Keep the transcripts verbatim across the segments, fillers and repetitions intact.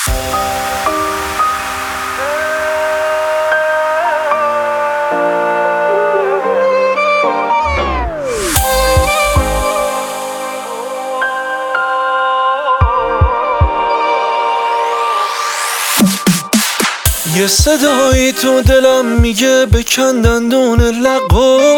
یه صدایی تو دلم میگه بکن دندون لقو،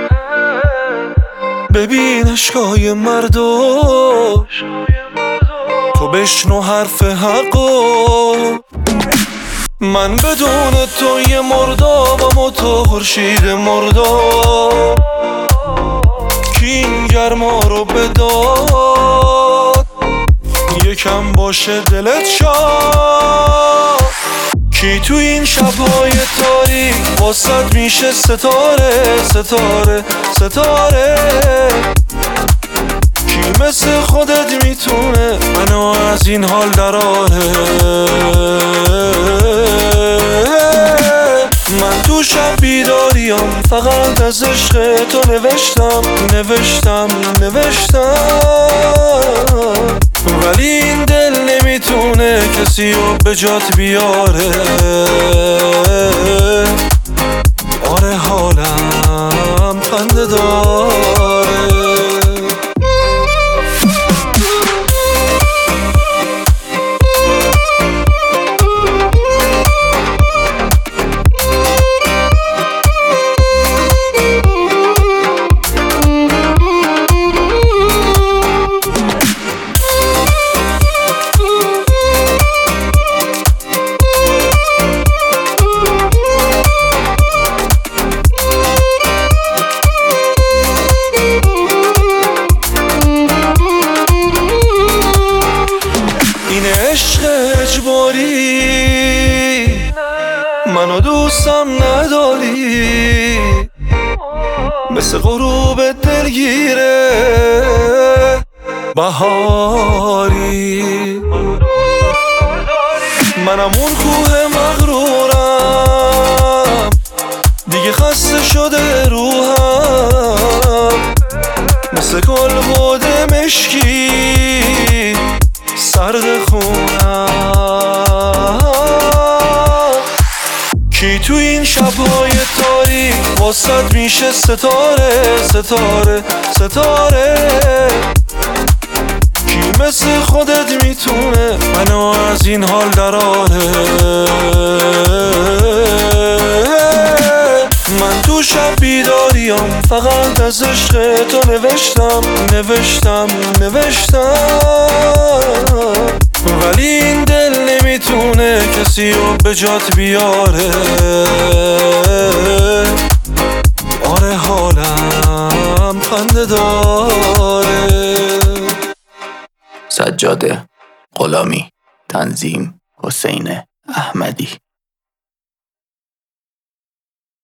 ببین عشقای مردو، تو بشنو حرف حقو. من بدون تو یه مردابم و تو خورشید مرداب، کی این گرما رو بداد یکم باشه دلت شاد. کی تو این شبهای تاریک واسط میشه ستاره ستاره ستاره، کی مثل خودت میتونه منو از این حال دراره. من تو شب بیداریم فقط از عشق تو نوشتم نوشتم نوشتم، ولی این دل نمیتونه کسی رو به جات بیاره. آره حالم خنده داره. اجباری منو دوستم نداری، مثل غروب دلگیره بهاری. منم اون کوه مغرورم دیگه خسته شده روحم، مثل گل بوده مشکی سرد خونم. کی تو این شبهای تاریک واسط میشه ستاره ستاره ستاره، کی مثل خودت میتونه منو از این حال دراره. من تو شب بیداریم فقط از عشق تو نوشتم نوشتم نوشتم، ولی این دل نمیتونه کسی رو به جات بیاره. آره حالم خنده داره. سجاده غلامی، تنظیم حسین احمدی.